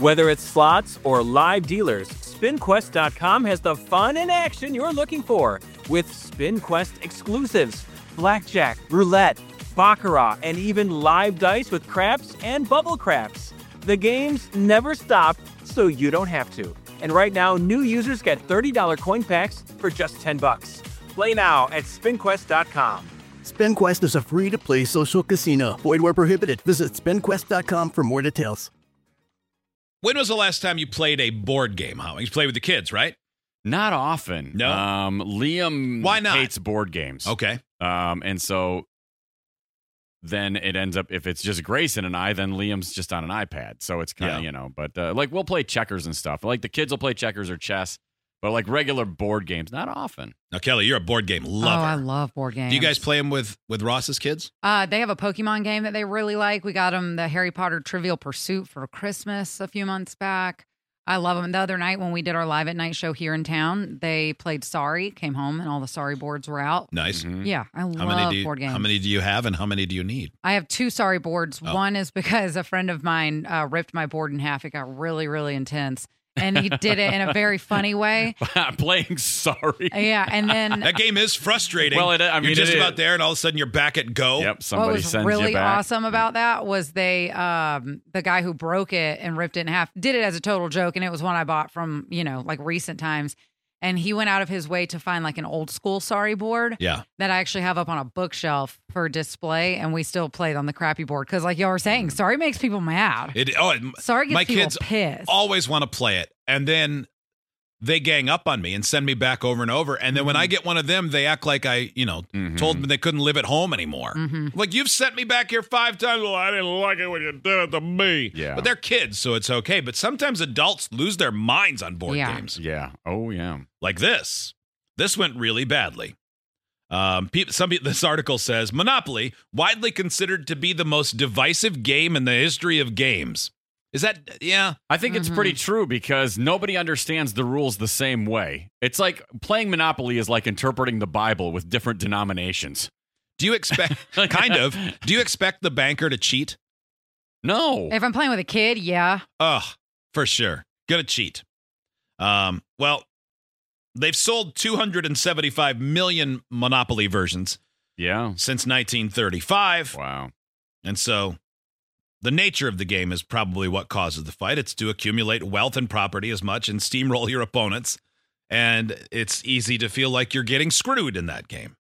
Whether it's slots or live dealers, SpinQuest.com has the fun and action you're looking for with SpinQuest exclusives, blackjack, roulette, baccarat, and even live dice with craps and bubble craps. The games never stop, so you don't have to. And right now, new users get $30 coin packs for just $10. Play now at SpinQuest.com. SpinQuest is a free-to-play social casino. Void where prohibited. Visit SpinQuest.com for more details. When was the last time you played a board game, Howie? You play with the kids, right? Not often. No? Liam Why not? hates board games. Okay. And so then it ends up, if it's just Grayson and I, then Liam's just on an iPad. So it's kind of, but like we'll play checkers and stuff. Like the kids will play checkers or chess, but like regular board games, not often. Now, Kelly, you're a board game lover. Oh, I love board games. Do you guys play them with Ross's kids? They have a Pokemon game that they really like. We got them the Harry Potter Trivial Pursuit for Christmas a few months back. I love them. The other night when we did our Live at Night show here in town, they played Sorry, came home, and all the Sorry boards were out. Nice. Mm-hmm. Yeah, I love board games. How many do you have and how many do you need? I have 2 Sorry boards. Oh. One is because a friend of mine ripped my board in half. It got really, really intense. And he did it in a very funny way. Playing Sorry. Yeah, and then That game is frustrating. Well, you're just about there, and all of a sudden you're back at go. Yep, what somebody was sends really you back. awesome about that was they, the guy who broke it and ripped it in half, did it as a total joke, and it was one I bought from like recent times. And he went out of his way to find like an old school Sorry board Yeah. that I actually have up on a bookshelf for display, and we still play it on the crappy board because, like y'all were saying, Sorry makes people mad. Sorry gets my people kids pissed. always want to play it, and then they gang up on me and send me back over and over. And then when I get one of them, they act like I, told them they couldn't live at home anymore. Like, you've sent me back here 5 times. Well, I didn't like it when you did it to me. Yeah. But they're kids, so it's okay. But sometimes adults lose their minds on board Yeah. games. Yeah. Oh, yeah. Like this. This went really badly. This article says, Monopoly, widely considered to be the most divisive game in the history of games. Is that, yeah? I think it's pretty true because nobody understands the rules the same way. It's like playing Monopoly is like interpreting the Bible with different denominations. Do you expect, do you expect the banker to cheat? No. If I'm playing with a kid, yeah. Ugh, for sure. Gonna cheat. Well, they've sold 275 million Monopoly versions Yeah. since 1935. Wow. And so the nature of the game is probably what causes the fight. It's to accumulate wealth and property as much and steamroll your opponents. And it's easy to feel like you're getting screwed in that game.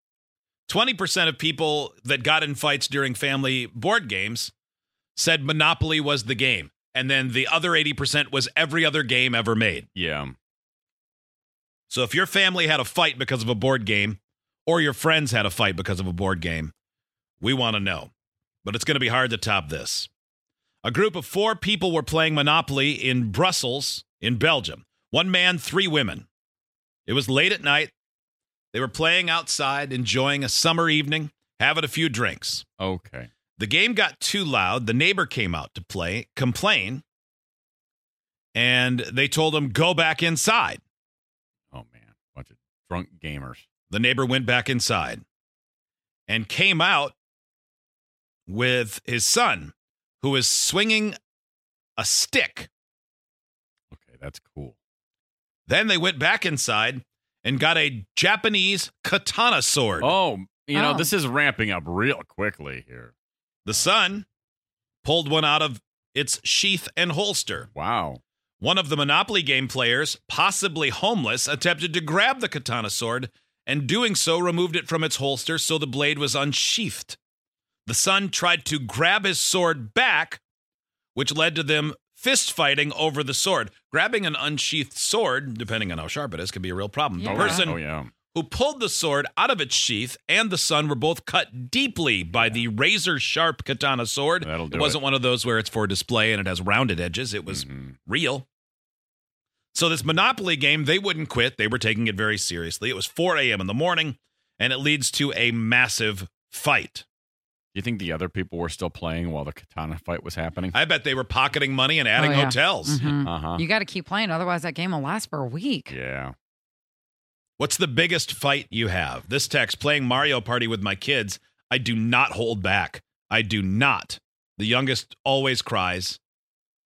20% of people that got in fights during family board games said Monopoly was the game. And then the other 80% was every other game ever made. Yeah. So if your family had a fight because of a board game, or your friends had a fight because of a board game, we want to know. But it's going to be hard to top this. A group of 4 people were playing Monopoly in Brussels, in Belgium. 1 man, 3 women. It was late at night. They were playing outside, enjoying a summer evening, having a few drinks. Okay. The game got too loud. The neighbor came out to complain, and they told him, go back inside. Oh, man. Bunch of drunk gamers. The neighbor went back inside and came out with his son, who was swinging a stick. Okay, that's cool. Then they went back inside and got a Japanese katana sword. Oh, Oh. this is ramping up real quickly here. The son pulled one out of its sheath and holster. Wow. One of the Monopoly game players, possibly homeless, attempted to grab the katana sword, and doing so removed it from its holster so the blade was unsheathed. The son tried to grab his sword back, which led to them fist fighting over the sword. Grabbing an unsheathed sword, depending on how sharp it is, can be a real problem. Yeah. The person Oh, yeah. who pulled the sword out of its sheath and the son were both cut deeply by the razor-sharp katana sword. That'll do It wasn't one of those where it's for display and it has rounded edges. It was real. So this Monopoly game, they wouldn't quit. They were taking it very seriously. It was 4 a.m. in the morning, and it leads to a massive fight. Do you think the other people were still playing while the katana fight was happening? I bet they were pocketing money and adding Oh, yeah. hotels. Mhm. Uh-huh. You got to keep playing, otherwise that game will last for a week. Yeah. What's the biggest fight you have? This text, playing Mario Party with my kids, I do not hold back. I do not. The youngest always cries.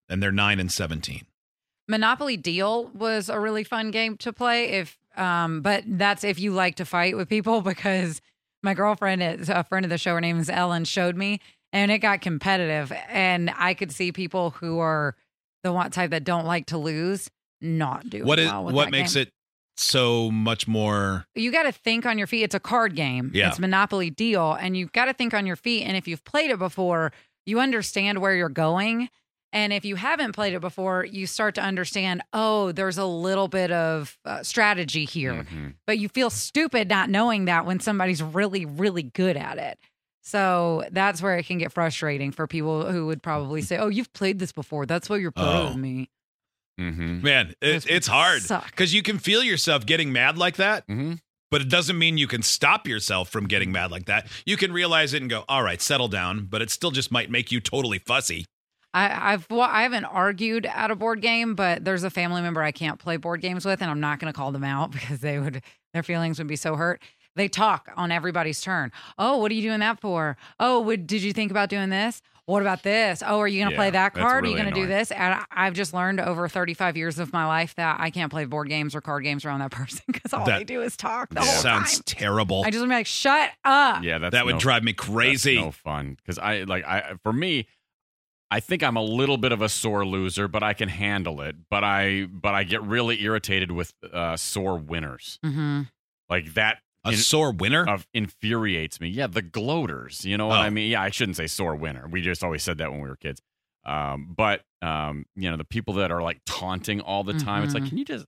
and they're 9 and 17. Monopoly Deal was a really fun game to play but that's if you like to fight with people, because my girlfriend is a friend of the show. Her name is Ellen, showed me, and it got competitive, and I could see people who are the one type that don't like to lose not doing well with what that makes game. it so much more? You got to think on your feet. It's a card game. Yeah. It's Monopoly Deal, and you've got to think on your feet. And if you've played it before, you understand where you're going. And if you haven't played it before, you start to understand, oh, there's a little bit of strategy here. Mm-hmm. But you feel stupid not knowing that when somebody's really, really good at it. So that's where it can get frustrating for people who would probably say, oh, you've played this before. That's why you're better than me. Mm-hmm. Man, it's hard because you can feel yourself getting mad like that. Mm-hmm. But it doesn't mean you can stop yourself from getting mad like that. You can realize it and go, all right, settle down. But it still just might make you totally fussy. I haven't argued at a board game, but there's a family member I can't play board games with, and I'm not going to call them out because their feelings would be so hurt. They talk on everybody's turn. Oh, what are you doing that for? Oh, did you think about doing this? What about this? Oh, are you going to play that that's card? really Are you going to do annoying. this? And I've just learned over 35 years of my life that I can't play board games or card games around that person because all they do is talk the whole time. Sounds terrible. I just want to be like, shut up. Yeah, that would drive me crazy. That's no fun because for me, I think I'm a little bit of a sore loser, but I can handle it. But I get really irritated with sore winners. Mm-hmm. Like that. A sore winner? Infuriates me. Yeah, the gloaters. You know what I mean? Yeah, I shouldn't say sore winner. We just always said that when we were kids. But the people that are like taunting all the time. It's like, can you just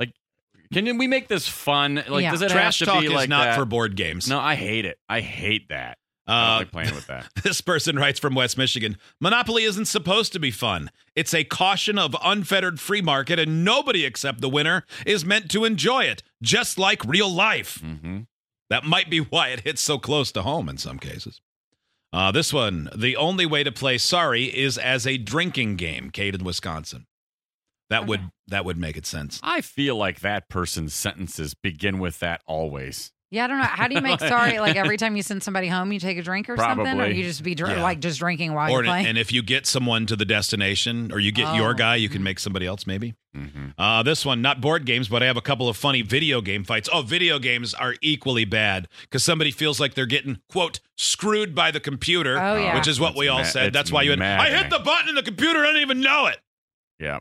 can we make this fun? Like, does it Trash have to talk be is like not that? for board games. No, I hate it. I hate that. I don't like playing with that. This person writes from West Michigan, Monopoly isn't supposed to be fun. It's a caution of unfettered free market, and nobody except the winner is meant to enjoy it, just like real life. Mm-hmm. That might be why it hits so close to home in some cases. This one, the only way to play Sorry is as a drinking game, Kate in Wisconsin. That would make it sense. I feel like that person's sentences begin with that always. Yeah, I don't know. How do you make sorry? Like every time you send somebody home, you take a drink or something? Or Probably. you just be just drinking while you're playing? And if you get someone to the destination or you get your guy, you can make somebody else maybe. Mm-hmm. This one, not board games, but I have a couple of funny video game fights. Oh, video games are equally bad because somebody feels like they're getting, quote, screwed by the computer, Oh, yeah. which is what we all said. That's why you had, I hit the button and the computer didn't even know it. Yeah.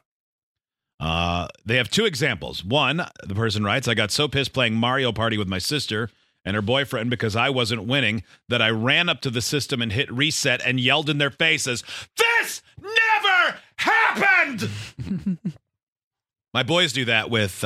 They have two examples. One, the person writes, I got so pissed playing Mario Party with my sister and her boyfriend because I wasn't winning that I ran up to the system and hit reset and yelled in their faces, "This never happened!" My boys do that with,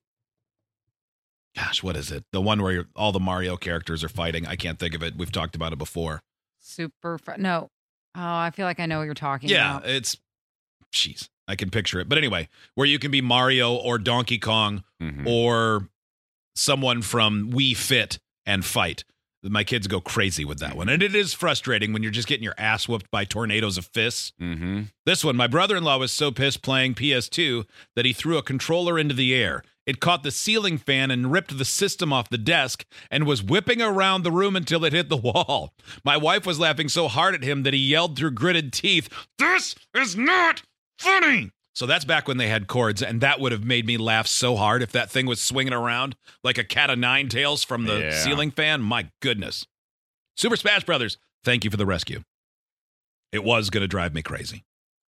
what is it? The one where all the Mario characters are fighting. I can't think of it. We've talked about it before. No. Oh, I feel like I know what you're talking about. Yeah, jeez, I can picture it. But anyway, where you can be Mario or Donkey Kong or someone from Wii Fit and fight. My kids go crazy with that one. And it is frustrating when you're just getting your ass whooped by tornadoes of fists. Mm-hmm. This one, my brother-in-law was so pissed playing PS2 that he threw a controller into the air. It caught the ceiling fan and ripped the system off the desk and was whipping around the room until it hit the wall. My wife was laughing so hard at him that he yelled through gritted teeth, "This is not funny!" So that's back when they had cords, and that would have made me laugh so hard if that thing was swinging around like a cat of nine tails from the ceiling fan. My goodness. Super Smash Brothers, thank you for the rescue. It was going to drive me crazy.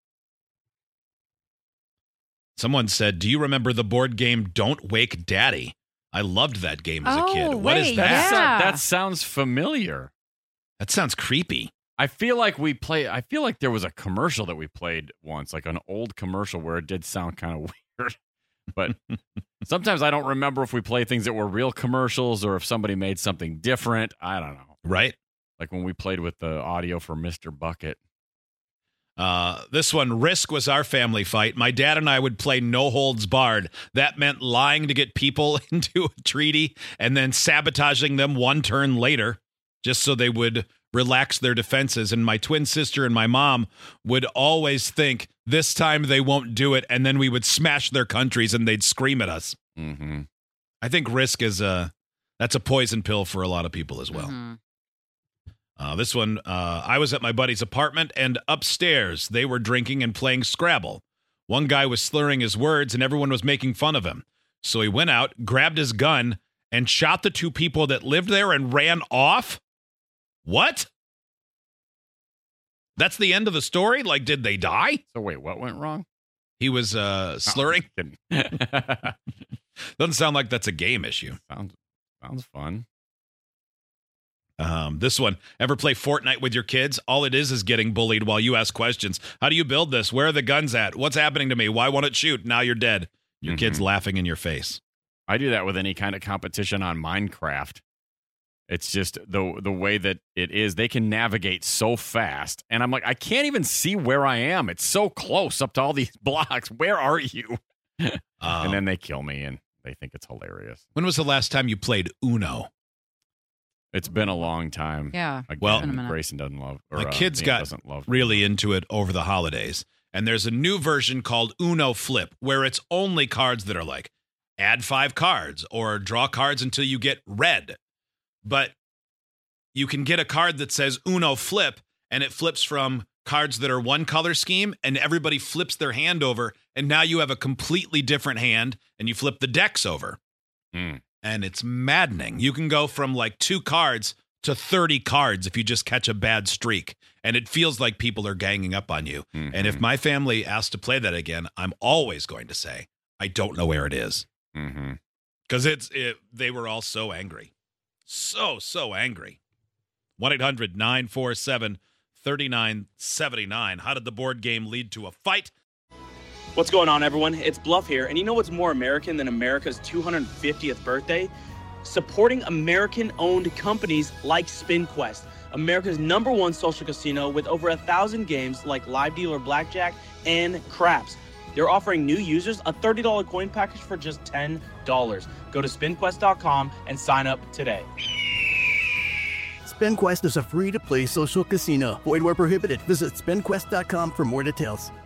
Someone said, do you remember the board game Don't Wake Daddy? I loved that game as a kid. What is that? Yeah. That sounds familiar. That sounds creepy. I feel like there was a commercial that we played once, like an old commercial where it did sound kind of weird. But sometimes I don't remember if we play things that were real commercials or if somebody made something different. I don't know. Right? Like when we played with the audio for Mr. Bucket. This one, Risk, was our family fight. My dad and I would play No Holds Barred. That meant lying to get people into a treaty and then sabotaging them one turn later just so they would relax their defenses. And my twin sister and my mom would always think, this time they won't do it, and then we would smash their countries and they'd scream at us. Mm-hmm. I think Risk is that's a poison pill for a lot of people as well. Mm-hmm. This one, I was at my buddy's apartment, and upstairs they were drinking and playing Scrabble. One guy was slurring his words, and everyone was making fun of him. So he went out, grabbed his gun, and shot the two people that lived there and ran off? What? That's the end of the story? Like, did they die? So wait, what went wrong? He was slurring? Oh, Doesn't sound like that's a game issue. Sounds fun. This one, ever play Fortnite with your kids? All it is getting bullied while you ask questions. How do you build this? Where are the guns at? What's happening to me? Why won't it shoot? Now you're dead. Your kid's laughing in your face. I do that with any kind of competition on Minecraft. It's just the way that it is. They can navigate so fast. And I'm like, I can't even see where I am. It's so close up to all these blocks. Where are you? And then they kill me, and they think it's hilarious. When was the last time you played Uno? It's been a long time. Yeah. Again, Grayson doesn't love. My kids got really into it over the holidays. And there's a new version called Uno Flip, where it's only cards that are like, add 5 cards or draw cards until you get red. But you can get a card that says Uno Flip, and it flips from cards that are one color scheme, and everybody flips their hand over, and now you have a completely different hand, and you flip the decks over. And it's maddening. You can go from like 2 cards to 30 cards if you just catch a bad streak. And it feels like people are ganging up on you. And if my family asks to play that again, I'm always going to say, I don't know where it is. Because they were all so angry. So angry. 1-800-947-3979. How did the board game lead to a fight? What's going on, everyone? It's Bluff here, and you know what's more American than America's 250th birthday? Supporting American-owned companies like SpinQuest, America's #1 social casino with over 1,000 games like Live Dealer Blackjack and Craps. They're offering new users a $30 coin package for just $10. Go to SpinQuest.com and sign up today. SpinQuest is a free-to-play social casino. Void where prohibited. Visit SpinQuest.com for more details.